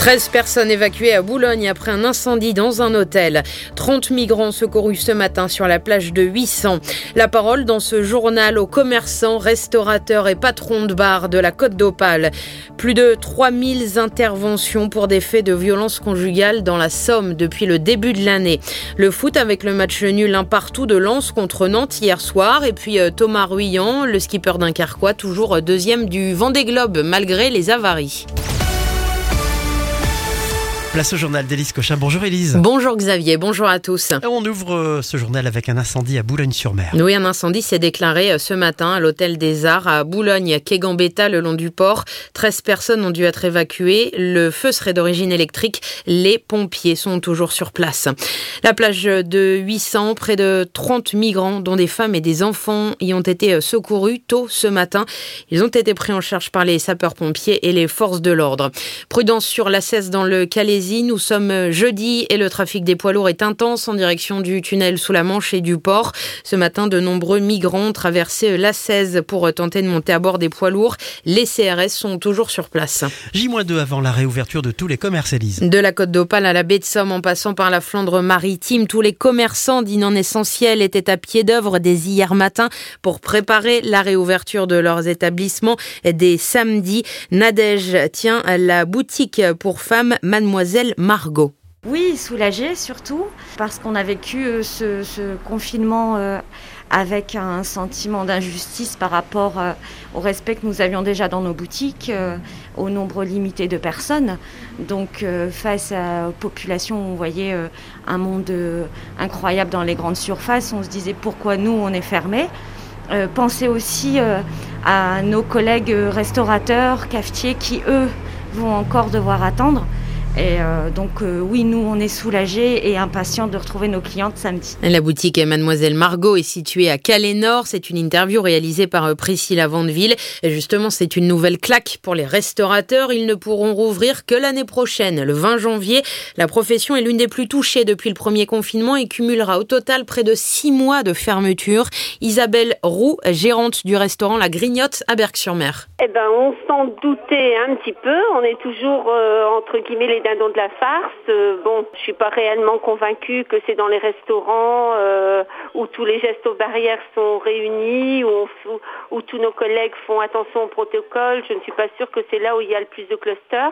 13 personnes évacuées à Boulogne après un incendie dans un hôtel. 30 migrants secourus ce matin sur la plage de 800. La parole dans ce journal aux commerçants, restaurateurs et patrons de bars de la Côte d'Opale. Plus de 3000 interventions pour des faits de violence conjugale dans la Somme depuis le début de l'année. Le foot avec le match nul 1-1 de Lens contre Nantes hier soir. Et puis Thomas Ruyant, le skipper dunkerquois, toujours deuxième du Vendée Globe malgré les avaries. Place au journal d'Élise Cochin. Bonjour Élise. Bonjour Xavier, bonjour à tous. On ouvre ce journal avec un incendie à Boulogne-sur-Mer. Oui, un incendie s'est déclaré ce matin à l'hôtel des Arts à Boulogne, quai Gambetta, le long du port. 13 personnes ont dû être évacuées. Le feu serait d'origine électrique. Les pompiers sont toujours sur place. La plage de 800, près de 30 migrants, dont des femmes et des enfants, y ont été secourus tôt ce matin. Ils ont été pris en charge par les sapeurs-pompiers et les forces de l'ordre. Prudence sur l'A16 dans le Calaisis. Nous sommes jeudi et le trafic des poids lourds est intense en direction du tunnel sous la Manche et du port. Ce matin, de nombreux migrants ont traversé l'A16 pour tenter de monter à bord des poids lourds. Les CRS sont toujours sur place. J-2 avant la réouverture de tous les commerces, Élise. De la Côte d'Opale à la baie de Somme en passant par la Flandre maritime, tous les commerçants dits non essentiels étaient à pied d'œuvre dès hier matin pour préparer la réouverture de leurs établissements dès samedi. Nadège tient la boutique pour femmes Mademoiselle Margot. Oui, soulagée surtout, parce qu'on a vécu ce confinement avec un sentiment d'injustice par rapport au respect que nous avions déjà dans nos boutiques, au nombre limité de personnes. Donc face aux populations, on voyait un monde incroyable dans les grandes surfaces. On se disait pourquoi nous on est fermés. Pensez aussi à nos collègues restaurateurs, cafetiers qui eux vont encore devoir attendre. Et donc oui, nous on est soulagés et impatients de retrouver nos clientes samedi. La boutique Mademoiselle Margot est située à Calais-Nord. C'est une interview réalisée par Priscilla Vandeville. Et justement, c'est une nouvelle claque pour les restaurateurs. Ils ne pourront rouvrir que l'année prochaine, le 20 janvier. La profession est l'une des plus touchées depuis le premier confinement et cumulera au total près de 6 mois de fermeture. Isabelle Roux, gérante du restaurant La Grignotte à Berck-sur-Mer. On s'en doutait un petit peu. On est toujours entre guillemets les dindons de la farce. Je suis pas réellement convaincue que c'est dans les restaurants où tous les gestes aux barrières sont réunis, où tous nos collègues font attention au protocole. Je ne suis pas sûre que c'est là où il y a le plus de clusters.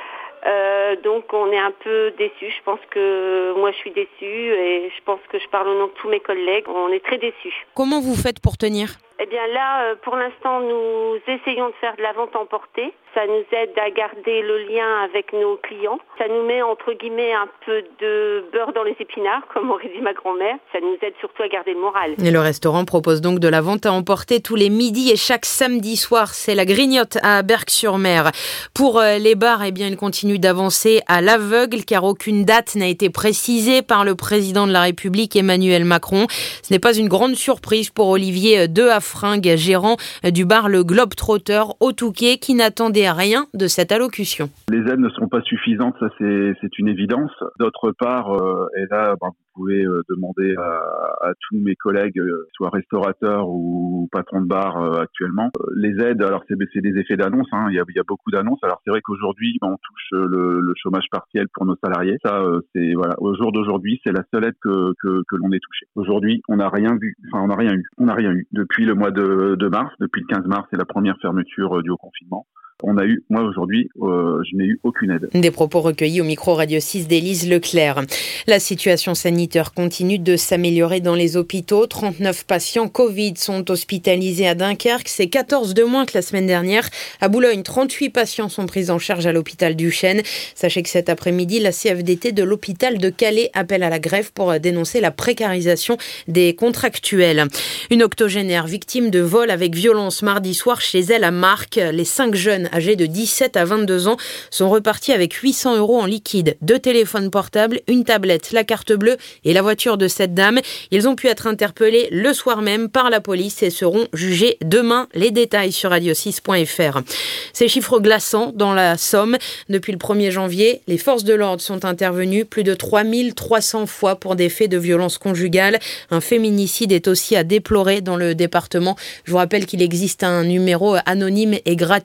Donc on est un peu déçus. Je pense que moi je suis déçue et je pense que je parle au nom de tous mes collègues. On est très déçus. Comment vous faites pour tenir ? Eh bien là, pour l'instant, nous essayons de faire de la vente emportée. Ça nous aide à garder le lien avec nos clients. Ça nous met, entre guillemets, un peu de beurre dans les épinards, comme aurait dit ma grand-mère. Ça nous aide surtout à garder le moral. Et le restaurant propose donc de la vente à emporter tous les midis et chaque samedi soir. C'est La Grignotte à Berck-sur-Mer. Pour les bars, ils continuent d'avancer à l'aveugle, car aucune date n'a été précisée par le président de la République, Emmanuel Macron. Ce n'est pas une grande surprise pour Olivier Dehafringue, gérant du bar Le Globe-Trotter au Touquet, qui n'attendait rien de cette allocution. Les aides ne seront pas suffisantes, ça c'est une évidence. D'autre part, et là vous pouvez demander à tous mes collègues, soit restaurateurs ou patrons de bar actuellement, les aides, alors c'est des effets d'annonce, il y a beaucoup d'annonces. Alors c'est vrai qu'aujourd'hui on touche le chômage partiel pour nos salariés. Ça c'est voilà, au jour d'aujourd'hui c'est la seule aide que l'on ait touchée. Aujourd'hui on n'a rien vu, on n'a rien eu depuis le mois de mars, depuis le 15 mars, c'est la première fermeture du haut confinement. Moi aujourd'hui, je n'ai eu aucune aide. Des propos recueillis au micro Radio 6 d'Élise Leclerc. La situation sanitaire continue de s'améliorer dans les hôpitaux. 39 patients Covid sont hospitalisés à Dunkerque. C'est 14 de moins que la semaine dernière. À Boulogne, 38 patients sont pris en charge à l'hôpital du Chêne. Sachez que cet après-midi, la CFDT de l'hôpital de Calais appelle à la grève pour dénoncer la précarisation des contractuels. Une octogénaire victime de vol avec violence mardi soir chez elle à Marques. Les 5 jeunes âgés de 17 à 22 ans sont repartis avec 800 € en liquide, 2 téléphones portables, une tablette, la carte bleue et la voiture de cette dame. Ils ont pu être interpellés le soir même par la police et seront jugés demain. Les détails sur radio6.fr. Ces chiffres glaçants dans la Somme. Depuis le 1er janvier, les forces de l'ordre sont intervenues plus de 3300 fois pour des faits de violence conjugale. Un féminicide est aussi à déplorer dans le département. Je vous rappelle qu'il existe un numéro anonyme et gratuit pour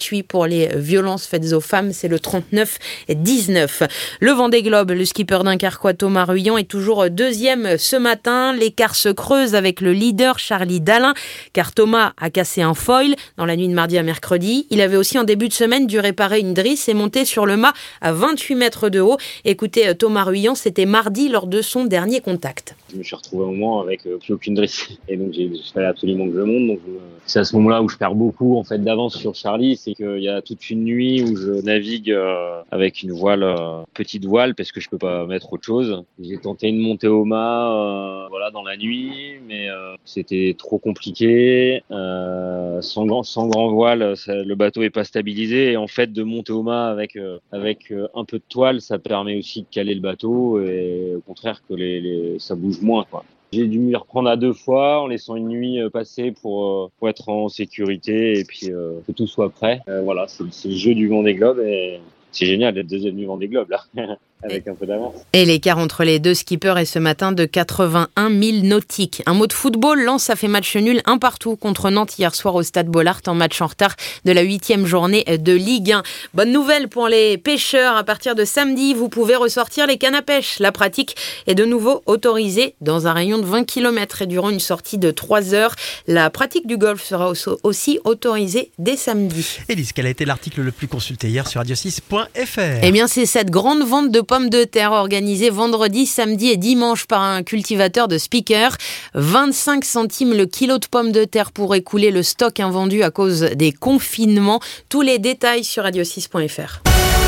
pour les violences faites aux femmes. C'est le 39-19. Le Vendée Globe, le skipper dunkerquois Thomas Ruyant est toujours deuxième ce matin. L'écart se creuse avec le leader Charlie Dalin, car Thomas a cassé un foil dans la nuit de mardi à mercredi. Il avait aussi en début de semaine dû réparer une drisse et monter sur le mât à 28 mètres de haut. Écoutez, Thomas Ruyant, c'était mardi lors de son dernier contact. Je me suis retrouvé un moment avec plus aucune drisse. Et donc, il fallait absolument que je monte. Donc, c'est à ce moment-là où je perds beaucoup, en fait, d'avance sur Charlie. C'est qu'il y a toute une nuit où je navigue avec une voile, petite voile, parce que je peux pas mettre autre chose. J'ai tenté une montée au mât, dans la nuit, mais c'était trop compliqué. Sans grand voile, le bateau est pas stabilisé. Et en fait, de monter au mât avec un peu de toile, ça permet aussi de caler le bateau et au contraire que ça bouge moins, quoi. J'ai dû m'y reprendre à 2 fois en laissant une nuit passer pour être en sécurité et puis que tout soit prêt. Voilà, c'est le jeu du Vendée Globe et c'est génial d'être deuxième du Vendée Globe là. Avec un peu d'avance. Et l'écart entre les deux skippers est ce matin de 81 000 nautiques. Un mot de football, Lens a fait match nul 1-1 contre Nantes hier soir au Stade Bollaert en match en retard de la 8e journée de Ligue 1. Bonne nouvelle pour les pêcheurs, à partir de samedi, vous pouvez ressortir les cannes à pêche. La pratique est de nouveau autorisée dans un rayon de 20 km et durant une sortie de 3 heures. La pratique du golf sera aussi autorisée dès samedi. Élise, quel a été l'article le plus consulté hier sur radio6.fr? Eh bien, c'est cette grande vente de pommes de terre organisée vendredi, samedi et dimanche par un cultivateur de speakers. 25 centimes le kilo de pommes de terre pour écouler le stock invendu à cause des confinements. Tous les détails sur radio6.fr.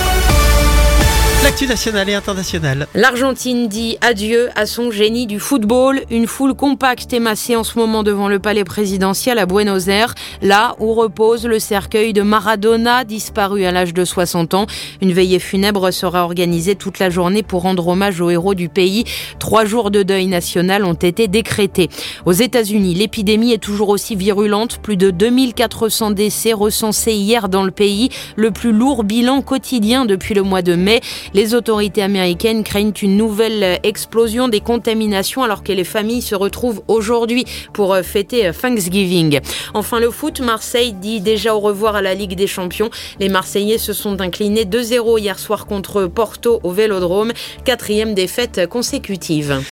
L'actu nationale et internationale. L'Argentine dit adieu à son génie du football. Une foule compacte est massée en ce moment devant le palais présidentiel à Buenos Aires, là où repose le cercueil de Maradona, disparu à l'âge de 60 ans. Une veillée funèbre sera organisée toute la journée pour rendre hommage aux héros du pays. 3 jours de deuil national ont été décrétés. Aux États-Unis, l'épidémie est toujours aussi virulente. Plus de 2400 décès recensés hier dans le pays. Le plus lourd bilan quotidien depuis le mois de mai. Les autorités américaines craignent une nouvelle explosion des contaminations alors que les familles se retrouvent aujourd'hui pour fêter Thanksgiving. Enfin, le foot, Marseille dit déjà au revoir à la Ligue des Champions. Les Marseillais se sont inclinés 2-0 hier soir contre Porto au Vélodrome. 4e défaite consécutive.